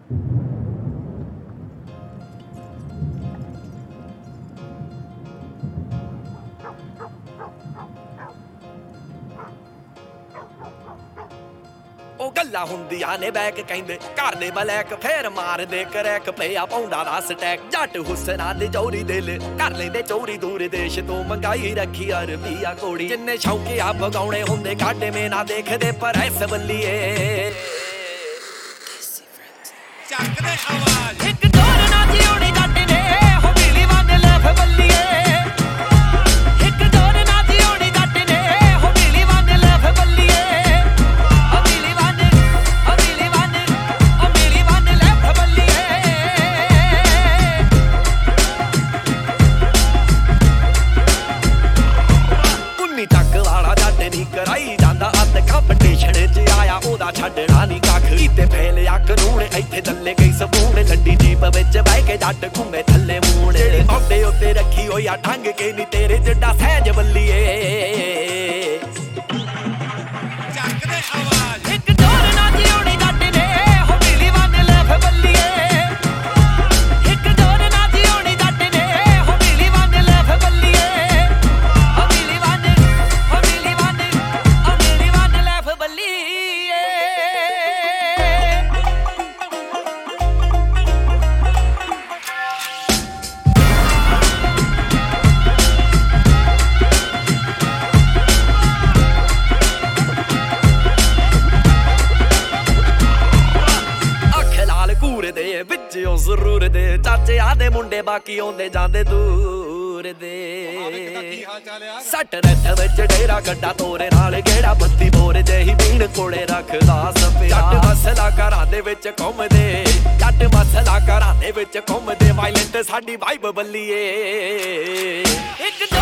ਉਹ ਗੱਲਾਂ ਹੁੰਦੀਆਂ ਨੇ ਬੈਕ ਕਹਿੰਦੇ ਘਰ ਦੇ ਬਲੈਕ ਫੇਰ ਮਾਰਦੇ ਕਰੈਕ ਪਿਆ ਪੌਂਡਾ ਦਾ ਸਟੈਕ ਜੱਟ ਹੁਸਨਾ ਦੇ ਚੋਰੀ ਦਿਲ ਕਰ ਲੈਂਦੇ ਚੋਰੀ ਦੂਰ ਦੇਸ਼ ਤੋਂ ਮੰਗਾਈ ਰੱਖੀ ਅਰਬੀਆ ਕੋੜੀ ਜਿੰਨੇ ਸ਼ੌਕੀਆ ਭਗਾਉਣੇ ਹੁੰਦੇ ਕਾਟੇ ਮੇ ਨਾ ਦੇਖਦੇ ਪਰ ਐਸ ਬੱਲੀਏ ਚੱਕਦੇ ਆਵਾਜ਼ ਇੱਕ ਦੌਰ ਨਾ ਜਿਉਣੀ ਜੱਟ ਨੇ ਹੋ ਬਿਲੀ ਵੰਡ ਲੈਫ ਬੱਲੀਏ ਇੱਕ ਦੌਰ ਨਾ ਜਿਉਣੀ ਜੱਟ ਨੇ ਹੋ ਬਿਲੀ ਵੰਡ ਲੈਫ ਬੱਲੀਏ ਕਰਾਈ ਜਾਂਦਾ ਅੱਧ ਕੰਪੀਟੀਸ਼ਨ ਚ ਆਇਆ ਉਹਦਾ ਛੱਡਣਾ ਨਹੀਂ ਕੱਖ ਕੀਤੇ ਫੇਲਿਆ ਕਾਨੂੰਨ ਇੱਥੇ ਦੱਲੇ ਗਈ ਸਬੂਨ ਲੱਡੀ ਜੀਪ ਵਿੱਚ ਬਹਿ ਕੇ ਜੱਟ ਘੁੰਮੇ ਥੱਲੇ ਮੂਣ ਜਿਹੜੀ ਮੌਡੇ ਉੱਤੇ ਰੱਖੀ ਹੋਈ ਆ ਢੰਗ ਕੇ ਨੀ ਤੇਰੇ ਜਿੱਡਾ ਸਹਿਜ ਬੱਲੀਏ ਚੱਕਦੇ ਆਵਾਜ਼ ਇੱਕ ਦੌਰ ਨਾ ਜਿਉਣੀ ਜੱਟ ਨੇ ਹੋ ਬਿਲੀ ਵੰਡ ਲੈਫ ਬੱਲੀਏ ਇੱਕ ਦੌਰ ਨਾ ਜਿਉਣੀ ਜੱਟ ਨੇ ਹੋ ਬਿਲੀ ਵੰਡ ਲੈਫ ਬੱਲੀਏ ਦੇ ਵਿੱਚ ਉਹ ਜ਼ਰੂਰ ਦੇ ਚਾਚਿਆਂ ਦੇ ਮੁੰਡੇ ਬਾਕੀ ਆਉਂਦੇ ਜਾਂਦੇ ਦੂਰ ਦੇ ਸੱਟ ਰੱਥ ਵਿੱਚ ਡੇਰਾ ਗੱਡਾ ਤੋਰੇ ਨਾਲ ਗੇੜਾ ਬੱਤੀ ਬੋਰ ਜਿਹੀ ਬੀਣ ਕੋਲੇ ਰੱਖਦਾ ਸਪਿਆ ਜੱਟ ਮਸਲਾ ਘਰਾਂ ਦੇ ਵਿੱਚ ਘੁੰਮਦੇ ਜੱਟ ਮਸਲਾ ਘਰਾਂ ਦੇ ਵਿੱਚ ਘੁੰਮਦੇ ਵਾਇਲੈਂਟ ਸਾਡੀ ਵਾਈਬ ਬੱਲੀਏ ਇੱਕ